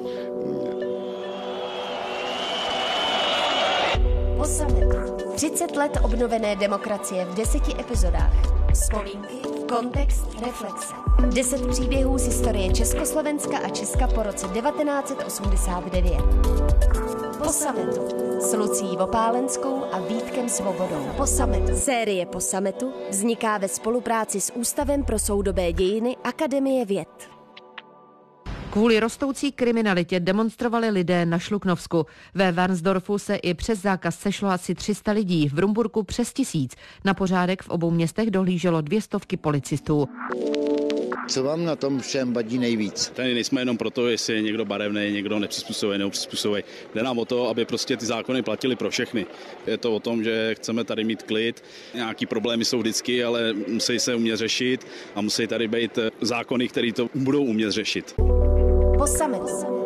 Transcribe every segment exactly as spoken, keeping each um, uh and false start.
Po summitu. třicet let obnovené demokracie v deseti epizodách. Vzpomínky, kontext, reflexe. Deset příběhů z historie Československa a Česka po roce devatenáct set osmdesát devět. Po summitu. S Lucií Vopálenskou a Vítkem Svobodou. Po summitu. Série Po summitu vzniká ve spolupráci s Ústavem pro soudobé dějiny Akademie věd. Kvůli rostoucí kriminalitě demonstrovali lidé na Šluknovsku. Ve Varnsdorfu se i přes zákaz sešlo asi tři sta lidí, v Rumburku přes tisíc. Na pořádek v obou městech dohlíželo dvě stovky policistů. Co vám na tom všem vadí nejvíc? Tady nejsme jenom proto, jestli je někdo barevný, někdo nepřizpůsobuje, nepřizpůsobuje. Jde nám o to, aby prostě ty zákony platily pro všechny. Je to o tom, že chceme tady mít klid. Nějaký problémy jsou vždycky, ale musí se umět řešit a musí tady být zákony, které to budou umět řešit. Po summitu.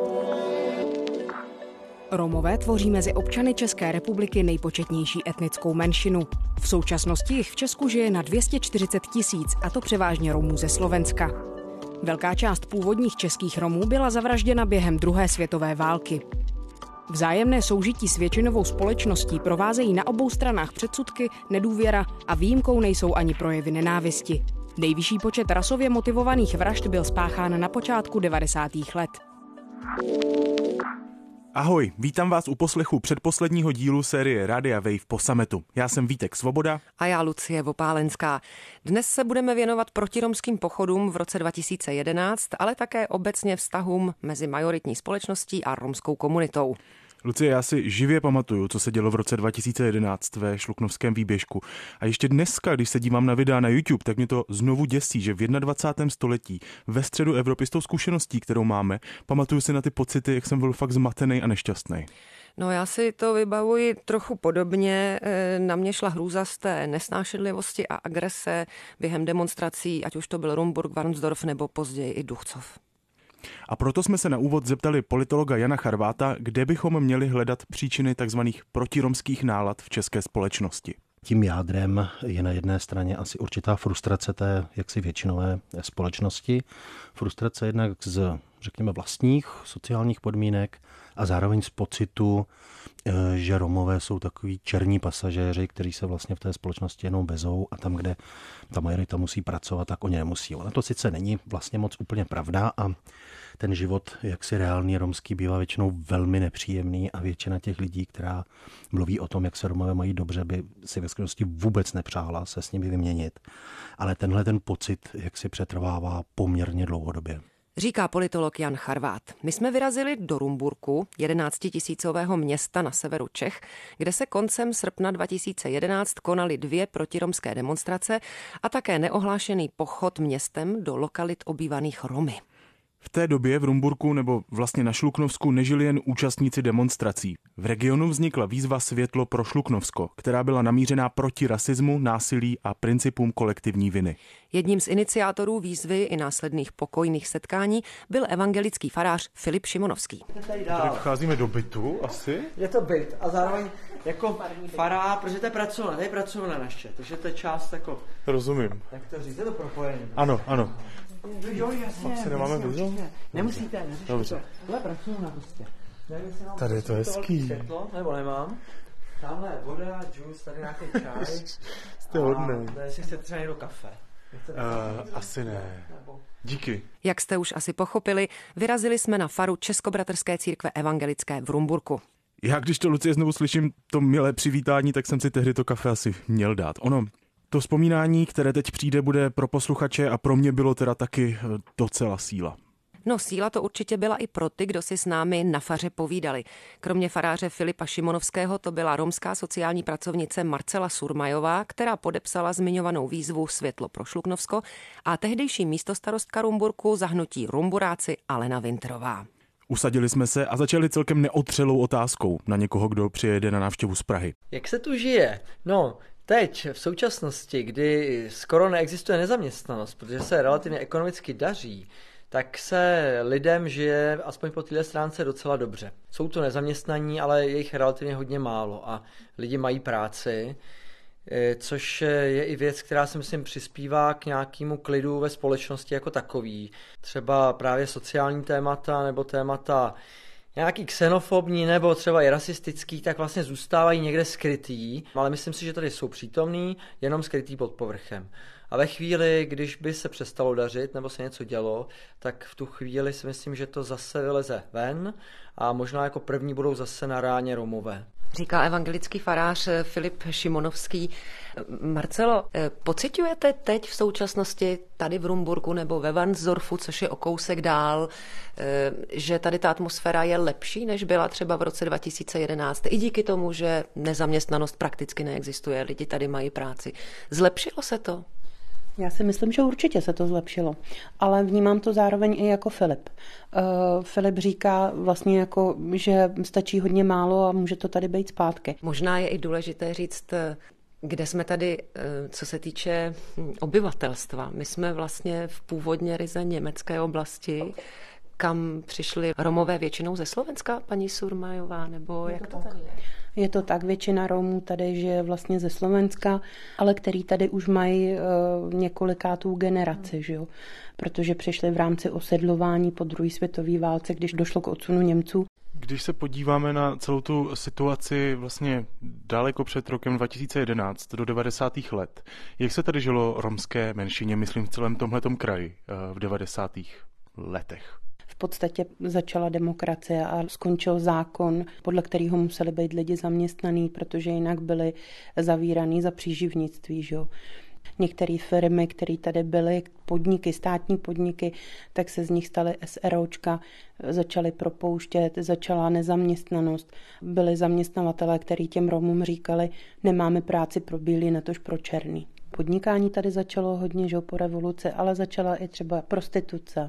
Romové tvoří mezi občany České republiky nejpočetnější etnickou menšinu. V současnosti jich v Česku žije na dvě stě čtyřicet tisíc, a to převážně Romů ze Slovenska. Velká část původních českých Romů byla zavražděna během druhé světové války. Vzájemné soužití s většinovou společností provázejí na obou stranách předsudky, nedůvěra a výjimkou nejsou ani projevy nenávisti. Nejvyšší počet rasově motivovaných vražd byl spáchán na počátku devadesátých let. Ahoj, vítám vás u poslechu předposledního dílu série Rádia Wave Po summitu. Já jsem Vítek Svoboda. A já Lucie Vopálenská. Dnes se budeme věnovat protiromským pochodům v roce dva tisíce jedenáct, ale také obecně vztahům mezi majoritní společností a romskou komunitou. Lucie, já si živě pamatuju, co se dělo v roce dva tisíce jedenáct ve Šluknovském výběžku. A ještě dneska, když se dívám na videa na YouTube, tak mě to znovu děsí, že v dvacátém prvním století ve středu Evropy s tou zkušeností, kterou máme, pamatuju si na ty pocity, jak jsem byl fakt zmatený a nešťastný. No já si to vybavuji trochu podobně. Na mě šla hrůza z té nesnášenlivosti a agrese během demonstrací, ať už to byl Rumburk, Varnsdorf nebo později i Duchcov. A proto jsme se na úvod zeptali politologa Jana Charváta, kde bychom měli hledat příčiny tzv. Protiromských nálad v české společnosti. Tím jádrem je na jedné straně asi určitá frustrace té jaksi většinové společnosti. Frustrace jednak z, řekněme, vlastních sociálních podmínek a zároveň z pocitu, že Romové jsou takový černí pasažéři, kteří se vlastně v té společnosti jenom vezou a tam, kde ta majorita musí pracovat, tak oni nemusí. Ale to sice není vlastně moc úplně pravda a ten život jaksi reálný romský bývá většinou velmi nepříjemný a většina těch lidí, která mluví o tom, jak se Romové mají dobře, by si ve skutečnosti vůbec nepřála se s nimi vyměnit. Ale tenhle ten pocit jaksi přetrvává poměrně dlouhodobě. Říká politolog Jan Charvát. My jsme vyrazili do Rumburku, jedenáctitisícového města na severu Čech, kde se koncem srpna dva tisíce jedenáct konaly dvě protiromské demonstrace a také neohlášený pochod městem do lokalit obývaných Romy. V té době v Rumburku nebo vlastně na Šluknovsku nežili jen účastníci demonstrací. V regionu vznikla výzva Světlo pro Šluknovsko, která byla namířená proti rasismu, násilí a principům kolektivní viny. Jedním z iniciátorů výzvy i následných pokojných setkání byl evangelický farář Filip Šimonovský. Tady vcházíme do bytu asi? Je to byt a zároveň jako fará, protože to je pracovna, to je pracovna naše, takže to je část jako... Rozumím. Jak to říct, je to propojené. Ano, ano. Jo, jasně, Asi nemáme vizu? Nemusíte, neřešíte to. Tohle pracovna prostě. Tady je to hezký. Světlo, nebo nemám. Tamhle je voda, džus, tady nějaký čaj. Jste hodnej. A jestli chcete třeba někdo kafe. Uh, asi ne. Díky. Jak jste už asi pochopili, vyrazili jsme na faru Českobratrské církve evangelické v Rumburku. Já když to, Lucie, znovu slyším to milé přivítání, tak jsem si tehdy to kafe asi měl dát. Ono, to vzpomínání, které teď přijde, bude pro posluchače a pro mě bylo teda taky docela síla. No síla to určitě byla i pro ty, kdo si s námi na faře povídali. Kromě faráře Filipa Šimonovského to byla romská sociální pracovnice Marcela Surmajová, která podepsala zmiňovanou výzvu Světlo pro Šluknovsko a tehdejší místostarostka Rumburku za hnutí Rumburáci Alena Winterová. Usadili jsme se a začali celkem neotřelou otázkou na někoho, kdo přijede na návštěvu z Prahy. Jak se tu žije? No, teď, v současnosti, kdy skoro neexistuje nezaměstnanost, protože se relativně ekonomicky daří, tak se lidem žije aspoň po této stránce docela dobře. Jsou to nezaměstnaní, ale je jich relativně hodně málo a lidi mají práci. což je i věc, která si myslím přispívá k nějakému klidu ve společnosti jako takový. Třeba právě sociální témata nebo témata nějaký xenofobní nebo třeba i rasistický, tak vlastně zůstávají někde skrytý, ale myslím si, že tady jsou přítomný, jenom skrytý pod povrchem. A ve chvíli, když by se přestalo dařit nebo se něco dělo, tak v tu chvíli si myslím, že to zase vyleze ven a možná jako první budou zase na ráně Romové. Říká evangelický farář Filip Šimonovský. Marcelo, pociťujete teď v současnosti tady v Rumburku nebo ve Varnsdorfu, což je o kousek dál, že tady ta atmosféra je lepší, než byla třeba v roce dva tisíce jedenáct? I díky tomu, že nezaměstnanost prakticky neexistuje, lidi tady mají práci. Zlepšilo se to? Já si myslím, že určitě se to zlepšilo, ale vnímám to zároveň i jako Filip. Uh, Filip říká vlastně jako, že stačí hodně málo a může to tady být zpátky. Možná je i důležité říct, kde jsme tady, co se týče obyvatelstva. My jsme vlastně v původně ryze německé oblasti, kam přišli Romové většinou ze Slovenska, paní Surmajová, nebo jak to tady je? Je to tak, většina Romů tady žije vlastně ze Slovenska, ale který tady už mají uh, několikátou generaci, že jo? Protože přišli v rámci osedlování po druhé světové válce, když došlo k odsunu Němců. Když se podíváme na celou tu situaci vlastně daleko před rokem dva tisíce jedenáct do devadesátých let, jak se tady žilo romské menšině, myslím v celém tomhletom kraji v devadesátých letech? V podstatě začala demokracie a skončil zákon, podle kterého museli být lidi zaměstnaný, protože jinak byli zavíraný za příživnictví. Že? Některé firmy, které tady byly, podniky, státní podniky, tak se z nich staly SROčka, začaly propouštět, začala nezaměstnanost. Byli zaměstnavatelé, kteří těm Romům říkali, nemáme práci pro bílý, natož pro černý. Podnikání tady začalo hodně, že po revoluci, ale začala i třeba prostituce.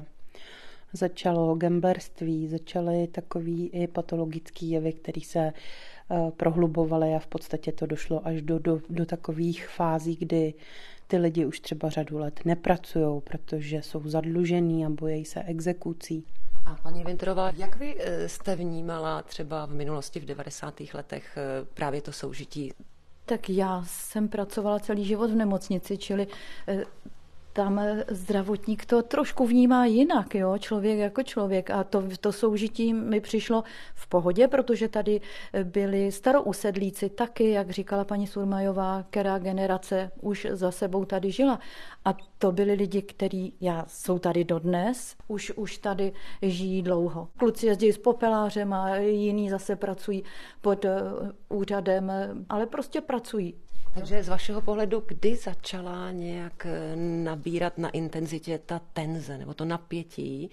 Začalo gamblerství, začaly takový i patologický jevy, které se uh, prohlubovaly a v podstatě to došlo až do, do, do takových fází, kdy ty lidi už třeba řadu let nepracují, protože jsou zadlužený a bojí se exekucí. A paní Winterová, jak vy jste vnímala třeba v minulosti v devadesátých letech právě to soužití? Tak já jsem pracovala celý život v nemocnici, čili tam zdravotník to trošku vnímá jinak, jo? Člověk jako člověk. A to, to soužití mi přišlo v pohodě, protože tady byli starousedlíci taky, jak říkala paní Surmajová, která generace už za sebou tady žila. A to byli lidi, kteří já, jsou tady dodnes, už, už tady žijí dlouho. Kluci jezdí s popelářem a jiní zase pracují pod úřadem, ale prostě pracují. Takže z vašeho pohledu, kdy začala nějak nabírat na intenzitě ta tenze nebo to napětí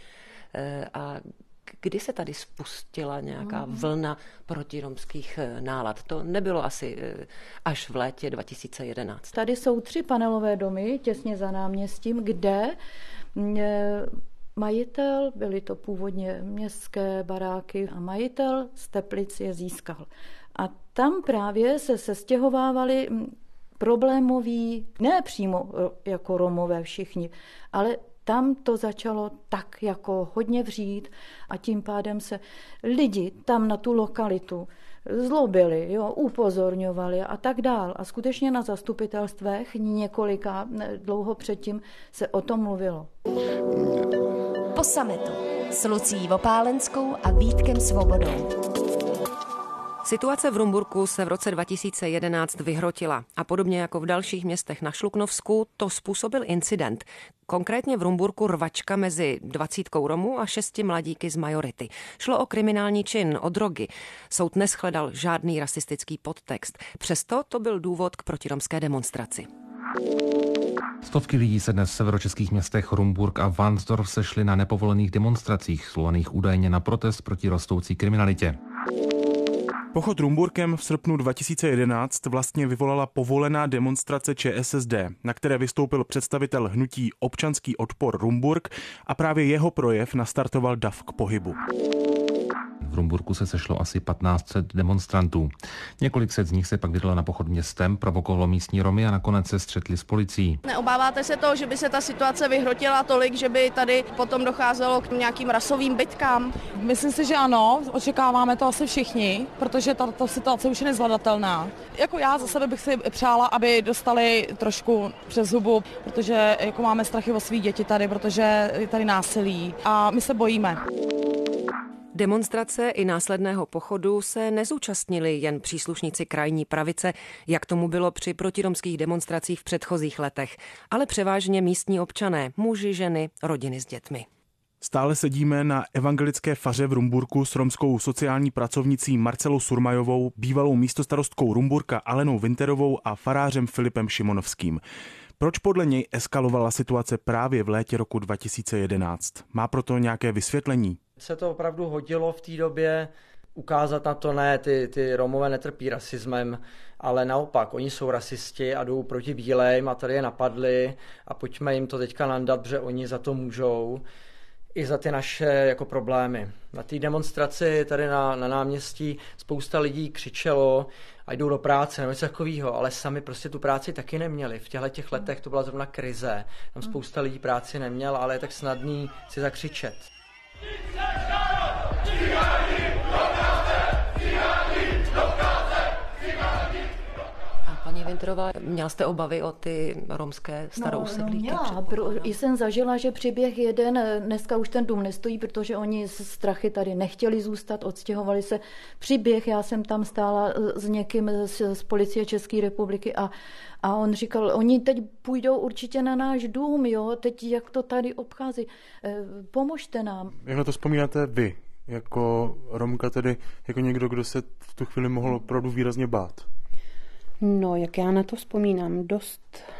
a kdy se tady spustila nějaká vlna protiromských nálad? To nebylo asi až v létě dva tisíce jedenáct. Tady jsou tři panelové domy těsně za náměstím, kde majitel, byly to původně městské baráky a majitel z Teplic je získal. A tam právě se sestěhovávali problémoví, ne přímo jako Romové všichni, ale tam to začalo tak jako hodně vřít a tím pádem se lidi tam na tu lokalitu zlobili, jo, upozorňovali a tak dál. A skutečně na zastupitelstvech několika dlouho předtím se o tom mluvilo. Po sametu s Lucí Vopálenskou a Vítkem Svobodou. Situace v Rumburku se v roce dva tisíce jedenáct vyhrotila a podobně jako v dalších městech na Šluknovsku to způsobil incident. Konkrétně v Rumburku rvačka mezi dvacítkou Romů a šesti mladíky z majority. Šlo o kriminální čin, o drogy. Soud neshledal žádný rasistický podtext. Přesto to byl důvod k protiromské demonstraci. Stovky lidí se dnes v severočeských městech Rumburk a Varnsdorf sešly na nepovolených demonstracích, svolaných údajně na protest proti rostoucí kriminalitě. Pochod Rumburkem v srpnu dva tisíce jedenáct vlastně vyvolala povolená demonstrace ČSSD, na které vystoupil představitel hnutí Občanský odpor Rumburk a právě jeho projev nastartoval dav k pohybu. V Rumburku se sešlo asi patnáct set demonstrantů. Několik set z nich se pak vydalo na pochod městem, provokovalo místní Romy a nakonec se střetli s policií. Neobáváte se toho, že by se ta situace vyhrotila tolik, že by tady potom docházelo k nějakým rasovým bitkám? Myslím si, že ano, očekáváme to asi všichni, protože tato situace už je nezvladatelná. Jako já za sebe bych si přála, aby dostali trošku přes hubu, protože jako máme strachy o svý děti tady, protože je tady násilí a my se bojíme. Demonstrace i následného pochodu se nezúčastnili jen příslušníci krajní pravice, jak tomu bylo při protiromských demonstracích v předchozích letech, ale převážně místní občané, muži, ženy, rodiny s dětmi. Stále sedíme na evangelické faře v Rumburku s romskou sociální pracovnicí Marcelou Surmajovou, bývalou místostarostkou Rumburka Alenou Winterovou a farářem Filipem Šimonovským. Proč podle něj eskalovala situace právě v létě roku dva tisíce jedenáct? Má proto nějaké vysvětlení? Se to opravdu hodilo v té době ukázat na to, ne, ty, ty Romové netrpí rasismem, ale naopak, oni jsou rasisti a jdou proti bílejm a tady je napadli a pojďme jim to teďka nandat, protože oni za to můžou i za ty naše jako problémy. Na té demonstraci tady na, na náměstí spousta lidí křičelo a jdou do práce nebo něco takového, ale sami prostě tu práci taky neměli. V těchto těch letech to byla zrovna krize. Tam spousta lidí práci neměla, ale je tak snadný si zakřičet. Paní Winterová, měla jste obavy o ty romské starousedlíky? No, no pro, jsem zažila, že přiběh jeden, dneska už ten dům nestojí, protože oni z strachy tady nechtěli zůstat, odstěhovali se. Přiběh, já jsem tam stála s někým z, z policie České republiky a, a on říkal, oni teď půjdou určitě na náš dům, jo, teď jak to tady obchází, pomožte nám. Jak na to vzpomínáte vy, jako Romka, tedy jako někdo, kdo se v tu chvíli mohl opravdu výrazně bát? No, jak já na to vzpomínám, dost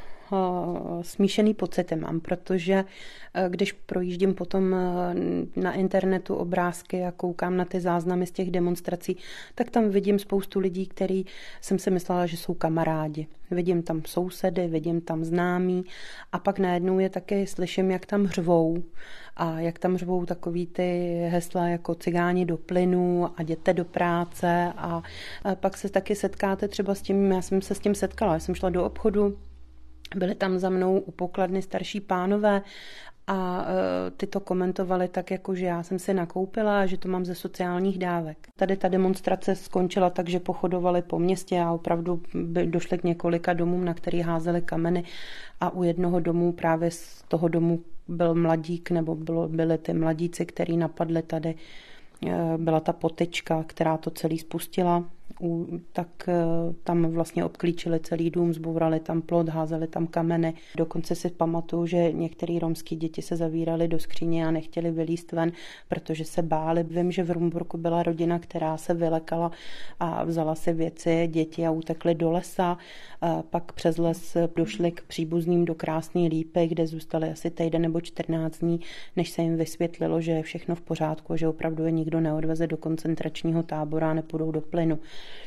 uh, smíšený pocity mám, protože uh, když projíždím potom uh, na internetu obrázky a koukám na ty záznamy z těch demonstrací, tak tam vidím spoustu lidí, který jsem si myslela, že jsou kamarádi. Vidím tam sousedy, vidím tam známí a pak najednou je taky slyším, jak tam řvou a jak tam řvou takový ty hesla jako cigáni do plynu a jděte do práce a, a pak se taky setkáte třeba s tím, já jsem se s tím setkala, já jsem šla do obchodu, byli tam za mnou u pokladny starší pánové a uh, ty to komentovali tak, jako že já jsem si nakoupila a že to mám ze sociálních dávek. Tady ta demonstrace skončila tak, že pochodovali po městě a opravdu by došli k několika domům, na který házeli kameny a u jednoho domu, právě z toho domu byl mladík, nebo bylo, byli ty mladíci, který napadli tady, byla ta potyčka, která to celý spustila, u, tak tam vlastně obklíčili celý dům, zbourali tam plot, házeli tam kameny. Dokonce si pamatuju, že některé romské děti se zavírali do skříně a nechtěli vylízt ven, protože se báli. Vím, že v Rumburku byla rodina, která se vylekala a vzala si věci, děti a utekli do lesa. A pak přes les došli k příbuzným do Krásné Lípy, kde zůstali asi týden nebo čtrnáct dní, než se jim vysvětlilo, že je všechno v pořádku, že opravdu je nikdo neodveze do koncentračního tábora a nepůjdou do plynu.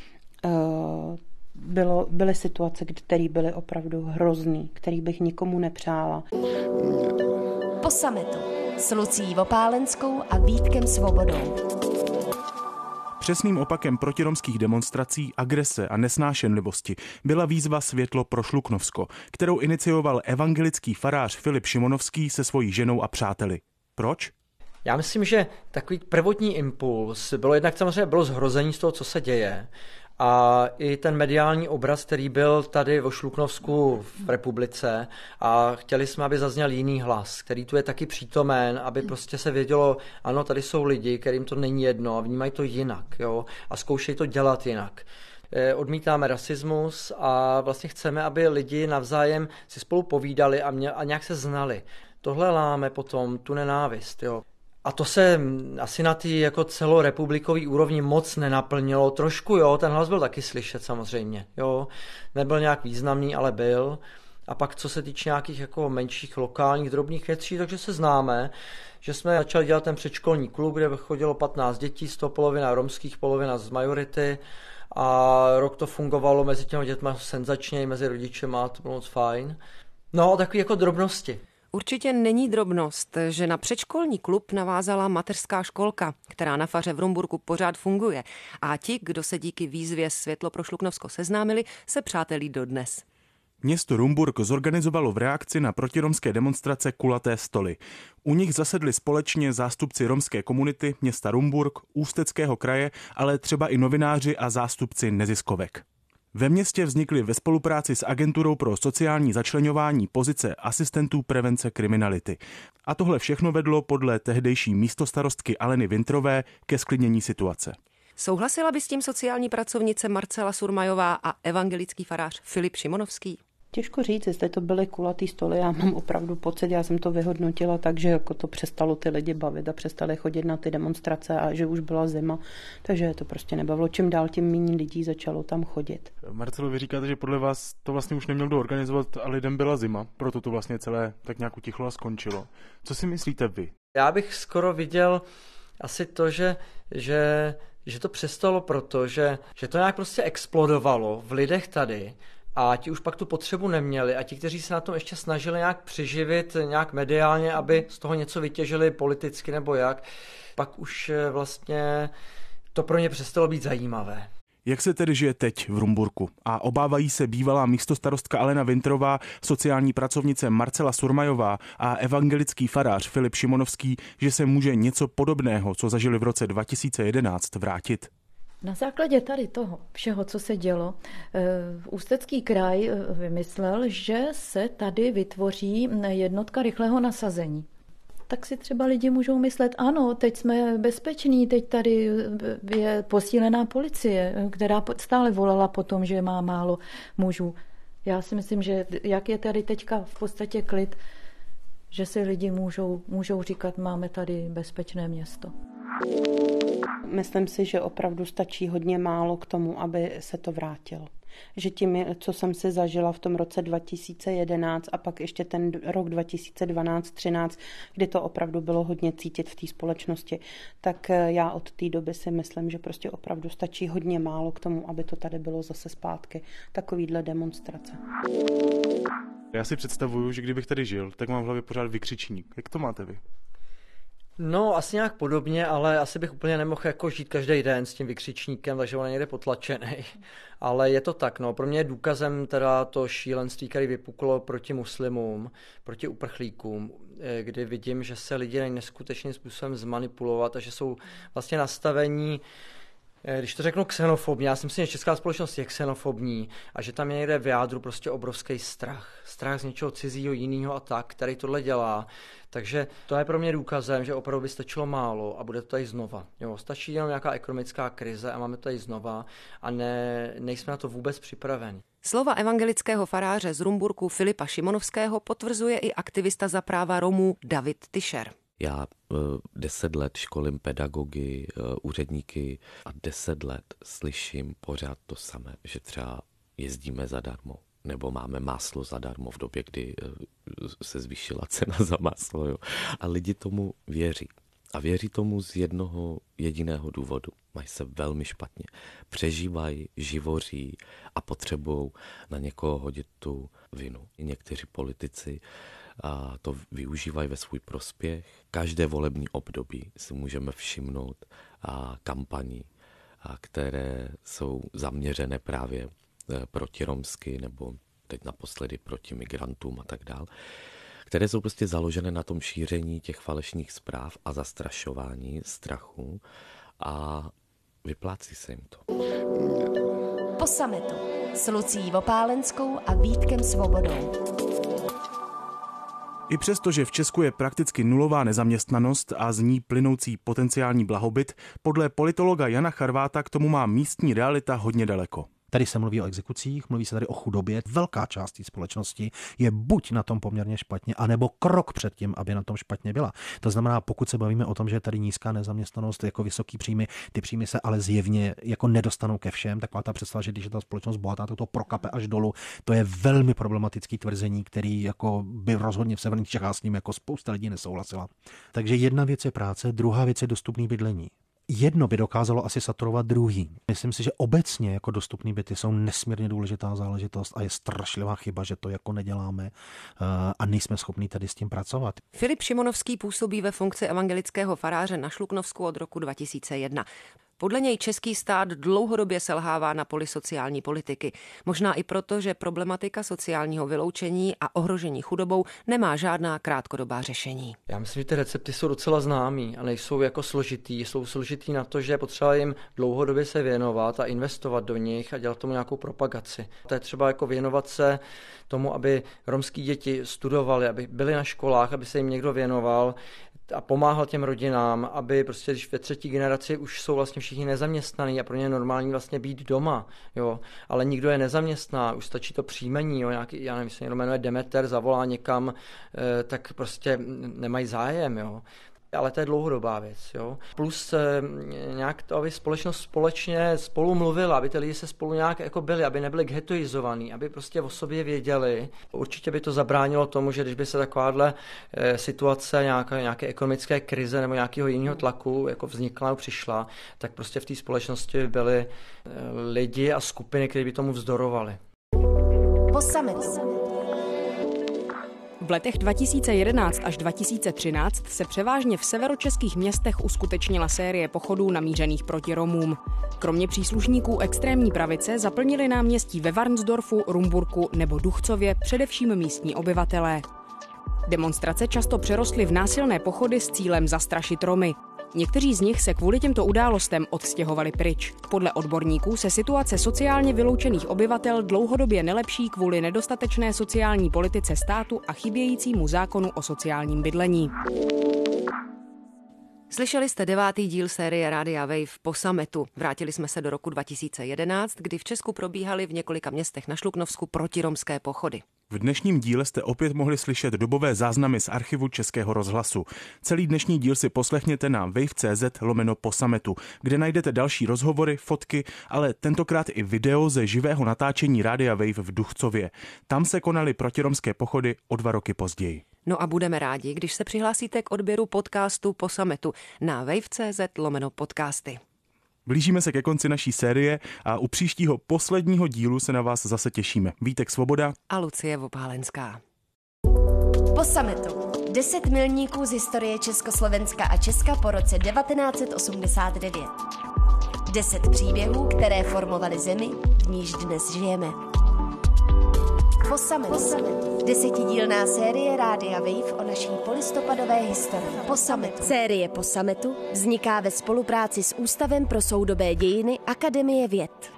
Bylo, byly situace, které byly opravdu hrozný, který bych nikomu nepřála. Po sametu s Lucí Vopálenskou a Vítkem Svobodou. Přesným opakem protiromských demonstrací, agrese a nesnášenlivosti byla výzva Světlo pro Šluknovsko, kterou inicioval evangelický farář Filip Šimonovský se svojí ženou a přáteli. Proč? Já myslím, že takový prvotní impuls bylo jednak samozřejmě bylo zhrození z toho, co se děje. A i ten mediální obraz, který byl tady o Šluknovsku v republice a chtěli jsme, aby zazněl jiný hlas, který tu je taky přítomen, aby prostě se vědělo, ano, tady jsou lidi, kterým to není jedno a vnímají to jinak, jo, a zkoušejí to dělat jinak. Odmítáme rasismus a vlastně chceme, aby lidi navzájem si spolu povídali a, mě, a nějak se znali. Tohle láme potom tu nenávist, jo. A to se asi na té jako celorepublikový úrovni moc nenaplnilo. Trošku jo, ten hlas byl taky slyšet samozřejmě. Jo. Nebyl nějak významný, ale byl. A pak co se týče nějakých jako menších lokálních drobných věcí, takže se známe, že jsme začali dělat ten předškolní klub, kde chodilo patnáct dětí, z toho polovina romských, polovina z majority. A rok to fungovalo mezi těmi dětmi senzačně, mezi rodičema, to bylo moc fajn. No, takový jako drobnosti. Určitě není drobnost, že na předškolní klub navázala mateřská školka, která na faře v Rumburku pořád funguje. A ti, kdo se díky výzvě Světlo pro Šluknovsko seznámili, se přátelí dodnes. Město Rumburk zorganizovalo v reakci na protiromské demonstrace kulaté stoly. U nich zasedli společně zástupci romské komunity města Rumburk, Ústeckého kraje, ale třeba i novináři a zástupci neziskovek. Ve městě vznikly ve spolupráci s Agenturou pro sociální začleňování pozice asistentů prevence kriminality. A tohle všechno vedlo podle tehdejší místostarostky Aleny Vintrové ke zklidnění situace. Souhlasila by s tím sociální pracovnice Marcela Surmajová a evangelický farář Filip Šimonovský? Těžko říct, jestli to byly kulatý stoly, já mám opravdu pocit, já jsem to vyhodnotila tak, že jako to přestalo ty lidi bavit a přestali chodit na ty demonstrace a že už byla zima, takže to prostě nebavilo. Čím dál, tím méně lidí začalo tam chodit. Marcelo, vy říkáte, že podle vás to vlastně už neměl kdo organizovat a lidem byla zima, proto to vlastně celé tak nějak utichlo a skončilo. Co si myslíte vy? Já bych skoro viděl asi to, že, že, že to přestalo proto, že, že to nějak prostě explodovalo v lidech tady, a ti už pak tu potřebu neměli a ti, kteří se na tom ještě snažili nějak přiživit, nějak mediálně, aby z toho něco vytěžili politicky nebo jak, pak už vlastně to pro ně přestalo být zajímavé. Jak se tedy žije teď v Rumburku? A obávají se bývalá místostarostka Alena Vintrová, sociální pracovnice Marcela Surmajová a evangelický farář Filip Šimonovský, že se může něco podobného, co zažili v roce dva tisíce jedenáct, vrátit? Na základě tady toho všeho, co se dělo, Ústecký kraj vymyslel, že se tady vytvoří jednotka rychlého nasazení. Tak si třeba lidi můžou myslet, ano, teď jsme bezpeční, teď tady je posílená policie, která stále volala po tom, že má málo mužů. Já si myslím, že jak je tady teďka v podstatě klid, že si lidi můžou, můžou říkat, máme tady bezpečné město. Myslím si, že opravdu stačí hodně málo k tomu, aby se to vrátilo. Že tím, co jsem si zažila v tom roce dva tisíce jedenáct a pak ještě ten rok dva tisíce dvanáct třináct, kdy to opravdu bylo hodně cítit v té společnosti, tak já od té doby si myslím, že prostě opravdu stačí hodně málo k tomu, aby to tady bylo zase zpátky. Takovýhle demonstrace. Já si představuju, že kdybych tady žil, tak mám v hlavě pořád vykřičník. Jak to máte vy? No, asi nějak podobně, ale asi bych úplně nemohl jako žít každý den s tím vykřičníkem, takže on je někde potlačený. Ale je to tak, no. Pro mě je důkazem teda to šílenství, které vypuklo proti muslimům, proti uprchlíkům, kdy vidím, že se lidi dají neskutečným způsobem zmanipulovat a že jsou vlastně nastavení, když to řeknu xenofobní, já si myslím, že česká společnost je xenofobní a že tam je někde v jádru prostě obrovský strach. Strach z něčeho cizího, jiného a tak, který tohle dělá. Takže to je pro mě důkazem, že opravdu by stačilo málo a bude to tady znova. Jo, stačí jenom nějaká ekonomická krize a máme to tady znova a ne, nejsme na to vůbec připraveni. Slova evangelického faráře z Rumburku Filipa Šimonovského potvrzuje i aktivista za práva Romů David Tischer. Já deset let školím pedagogy, úředníky a deset let slyším pořád to samé, že třeba jezdíme zadarmo, nebo máme máslo zadarmo v době, kdy se zvýšila cena za máslo. Jo. A lidi tomu věří. A věří tomu z jednoho jediného důvodu. Mají se velmi špatně. Přežívají, živoří a potřebují na někoho hodit tu vinu. I někteří politici a to využívají ve svůj prospěch. Každé volební období si můžeme všimnout a kampaní, a které jsou zaměřené právě proti romsky nebo teď naposledy proti migrantům a tak dál, které jsou prostě založené na tom šíření těch falešných zpráv a zastrašování strachu a vyplácí se jim to. Po sametu s Lucí Vopálenskou a Vítkem Svobodou. I přesto, že v Česku je prakticky nulová nezaměstnanost a z ní plynoucí potenciální blahobyt, podle politologa Jana Charváta k tomu má místní realita hodně daleko. Tady se mluví o exekucích, mluví se tady o chudobě. Velká část té společnosti je buď na tom poměrně špatně, anebo krok před tím, aby na tom špatně byla. To znamená, pokud se bavíme o tom, že je tady nízká nezaměstnanost, jako vysoký příjmy, ty příjmy se ale zjevně jako nedostanou ke všem, taková ta představa, že když je ta společnost bohatá, to to prokape až dolů, to je velmi problematický tvrzení, který jako by rozhodně v severních Čechách s ním jako spousta lidí nesouhlasila. Takže jedna věc je práce, druhá věc je dostupný bydlení. jedno by dokázalo asi saturovat druhý. Myslím si, že obecně jako dostupný byty jsou nesmírně důležitá záležitost a je strašlivá chyba, že to jako neděláme a nejsme schopní tady s tím pracovat. Filip Šimonovský působí ve funkci evangelického faráře na Šluknovsku od roku dva tisíce jedna. Podle něj český stát dlouhodobě selhává na poli sociální politiky. Možná i proto, že problematika sociálního vyloučení a ohrožení chudobou nemá žádná krátkodobá řešení. Já myslím, že ty recepty jsou docela známý a nejsou jako složitý. Jsou složitý na to, že je potřeba jim dlouhodobě se věnovat a investovat do nich a dělat tomu nějakou propagaci. To je třeba jako věnovat se tomu, aby romský děti studovali, aby byli na školách, aby se jim někdo věnoval a pomáhal těm rodinám, aby prostě, když ve třetí generaci už jsou vlastně všichni nezaměstnaní a pro ně je normální vlastně být doma, jo, ale nikdo je nezaměstná, už stačí to příjmení, jo, nějaký, já nevím, se někdo jmenuje Demeter, zavolá někam, eh, tak prostě nemají zájem, jo. Ale to je dlouhodobá věc. Jo. Plus eh, nějak to, aby společnost společně spolu mluvila, aby ty lidi se spolu nějak jako byli, aby nebyli ghettoizovaní, aby prostě o sobě věděli. Určitě by to zabránilo tomu, že když by se takováhle eh, situace, nějaké, nějaké ekonomické krize nebo nějakého jiného tlaku jako vznikla nebo přišla, tak prostě v té společnosti by byli eh, lidi a skupiny, kteří by tomu vzdorovali. Po summitu. V letech dva tisíce jedenáct až dva tisíce třináct se převážně v severočeských městech uskutečnila série pochodů namířených proti Romům. Kromě příslušníků extrémní pravice zaplnili náměstí ve Varnsdorfu, Rumburku nebo Duchcově především místní obyvatelé. Demonstrace často přerostly v násilné pochody s cílem zastrašit Romy. Někteří z nich se kvůli těmto událostem odstěhovali pryč. Podle odborníků se situace sociálně vyloučených obyvatel dlouhodobě nelepší kvůli nedostatečné sociální politice státu a chybějícímu zákonu o sociálním bydlení. Slyšeli jste devátý díl série Rádia Wave Po summitu. Vrátili jsme se do roku dva tisíce jedenáct, kdy v Česku probíhaly v několika městech na Šluknovsku protiromské pochody. V dnešním díle jste opět mohli slyšet dobové záznamy z archivu Českého rozhlasu. Celý dnešní díl si poslechněte na wave tečka cz lomeno po summitu, kde najdete další rozhovory, fotky, ale tentokrát i video ze živého natáčení Rádia Wave v Duchcově. Tam se konaly protiromské pochody o dva roky později. No a budeme rádi, když se přihlásíte k odběru podcastu Po summitu na wave tečka cz lomeno podcasty. Blížíme se ke konci naší série a u příštího posledního dílu se na vás zase těšíme. Vítek Svoboda a Lucie Vopálenská. Po summitu. Deset milníků z historie Československa a Česka po roce devatenáct set osmdesát devět. Deset příběhů, které formovaly zemi, v níž dnes žijeme. Po summitu. Desetidílná série Rádia Wave o naší polistopadové historii. Po summitu. Série Po summitu vzniká ve spolupráci s Ústavem pro soudobé dějiny Akademie věd.